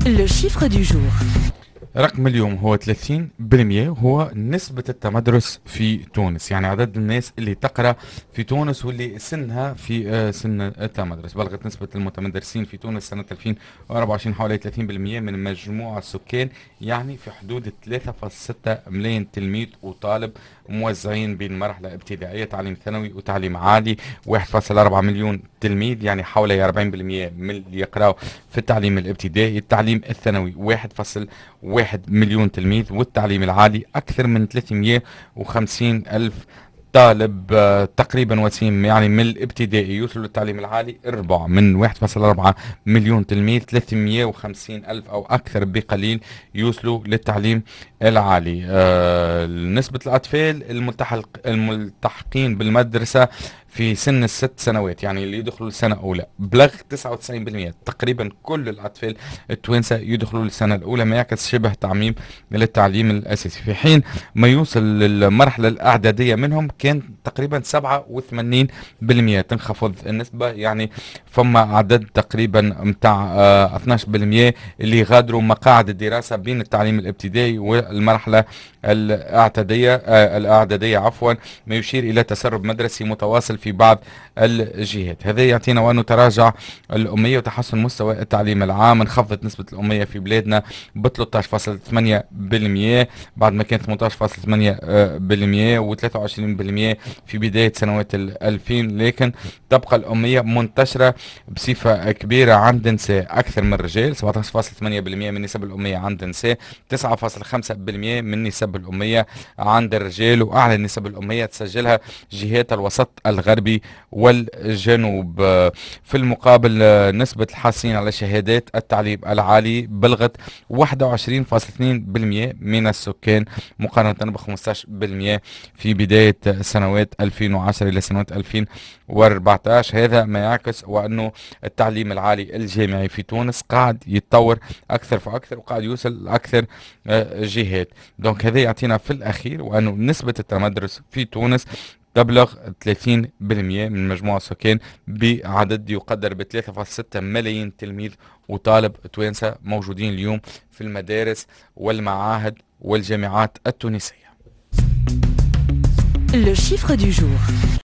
Le chiffre du jour. رقم اليوم هو 30%، وهو نسبة التمدرس في تونس، يعني عدد الناس اللي تقرأ في تونس واللي سنها في سن التمدرس. بلغت نسبة المتمدرسين في تونس سنة 2024 حوالي 30% من مجموع السكان، يعني في حدود 3.6 ملايين تلميذ وطالب موزعين بين مرحلة ابتدائية تعليم ثانوي وتعليم عالي. 1.4 مليون تلميذ، يعني حوالي 40% من اللي يقرأوا في التعليم الابتدائي. التعليم الثانوي 1.1 مليون تلميذ، والتعليم العالي أكثر من 350 ألف طالب تقريبا وسيم، يعني من الابتدائي يوصلوا للتعليم العالي الربع من 1.4 مليون تلميذ. 350 ألف أو أكثر بقليل يوصلوا للتعليم العالي. نسبة الأطفال الملتحقين بالمدرسة في سن الست سنوات، يعني اللي يدخلوا السنة الأولى، بلغ 99%. تقريبا كل الأطفال التوانسة يدخلوا السنة الأولى، ما يعكس شبه تعميم للتعليم الأساسي، في حين ما يوصل للمرحلة الإعدادية منهم كان تقريبا 87%. تنخفض النسبة، يعني فما عدد تقريبا متاع 12% اللي غادروا مقاعد الدراسة بين التعليم الابتدائي والمرحلة الإعدادية عفوا، ما يشير إلى تسرب مدرسي متواصل في بعض الجهات. هذا يعطينا وأنه تراجع الأمية وتحسن مستوى التعليم العام. انخفضت نسبة الأمية في بلادنا ب 13.8%، بعد ما كانت 18.8% و23% في بداية سنوات 2000، لكن تبقى الأمية منتشرة بصفة كبيرة عند النساء أكثر من الرجال. 17.8% من نسب الأمية عند النساء، 9.5% من نسب الأمية عند الرجال، وأعلى نسب الأمية تسجلها جهات الوسط الغربي والجنوب. في المقابل نسبة الحاصلين على شهادات التعليم العالي بلغت 21.2% من السكان، مقارنة ب 15% في بداية سنوات 2010 إلى سنوات 2014. هذا ما يعكس وأنه التعليم العالي الجامعي في تونس قاعد يتطور أكثر فأكثر، وقاعد يوصل لأكثر جهات. دونك هذا يعطينا في الأخير وأنه نسبة التمدرس في تونس تبلغ 30% من مجموع السكان، بعدد يقدر ب 3.6 ملايين تلميذ وطالب توانسة موجودين اليوم في المدارس والمعاهد والجامعات التونسية. Le chiffre du jour.